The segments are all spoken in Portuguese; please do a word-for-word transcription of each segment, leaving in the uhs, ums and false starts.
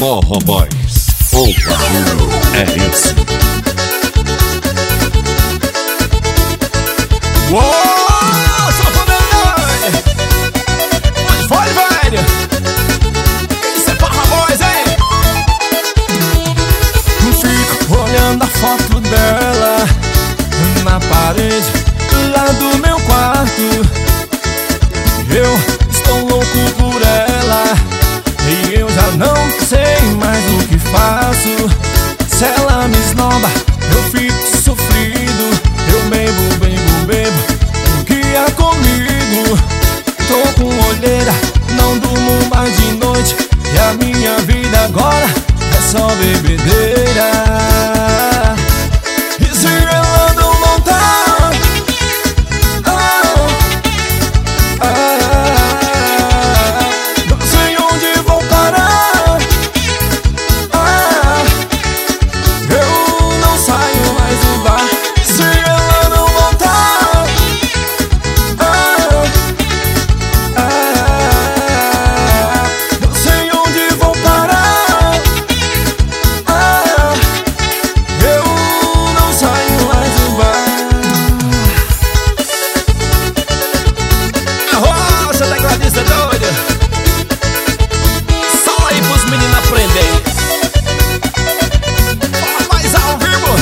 Forró Boys, o bagulho é esse. Uou, safadão! Onde foi, velho? Isso é Forró Boys, hein? Fico olhando a foto dela na parede lá do meu quarto. Eu estou louco por ela e eu já não sei mais o que faço. Se ela me esnoba, eu fico sofrido. Eu bebo, bebo, bebo, o que é comigo? Tô com olheira, não durmo mais de noite, e a minha vida agora é só bebedeira. E se ela não voltar, ah, ah, não sei onde vou parar. Ah, eu não saio mais do bar. Se ela não voltar, ah, ah, não sei onde vou parar. Ah, eu não saio mais do bar. Arrocha, tecladista doido, só aí pros meninos aprenderem. Fala mais ao vivo.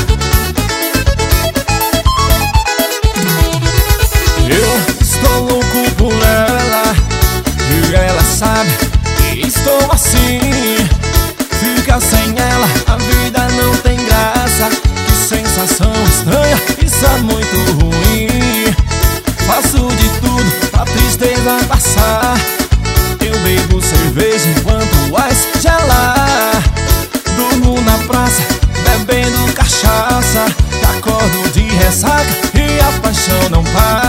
Eu estou louco por ela e ela sabe que estou assim. Ficar sem ela, a vida não tem graça. Que sensação estranha, isso é muito ruim. Faço de tudo pra tristeza passar. Eu bebo cerveja enquanto o ice gela. Durmo na praça, bebendo cachaça. Acordo de ressaca e a paixão não para.